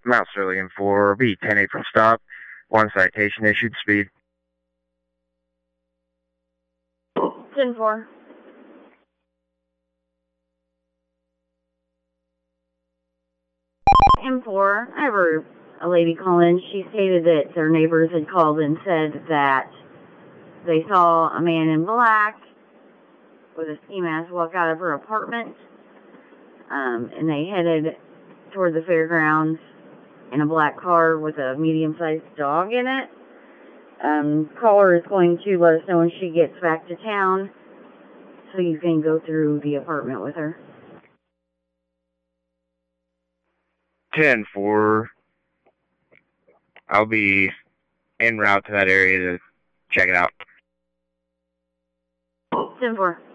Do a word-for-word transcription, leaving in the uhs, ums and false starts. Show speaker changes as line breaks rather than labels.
Mount Sterling for B ten eight from stop. One citation issued, speed.
ten four. M four, I have a, a lady call in. She stated that their neighbors had called and said that they saw a man in black with a ski mask walk out of her apartment, um, and they headed toward the fairgrounds in a black car with a medium-sized dog in it. Um, caller is going to let us know when she gets back to town, so you can go through the apartment with her.
ten four. I'll be en route to that area to check it out.
ten four.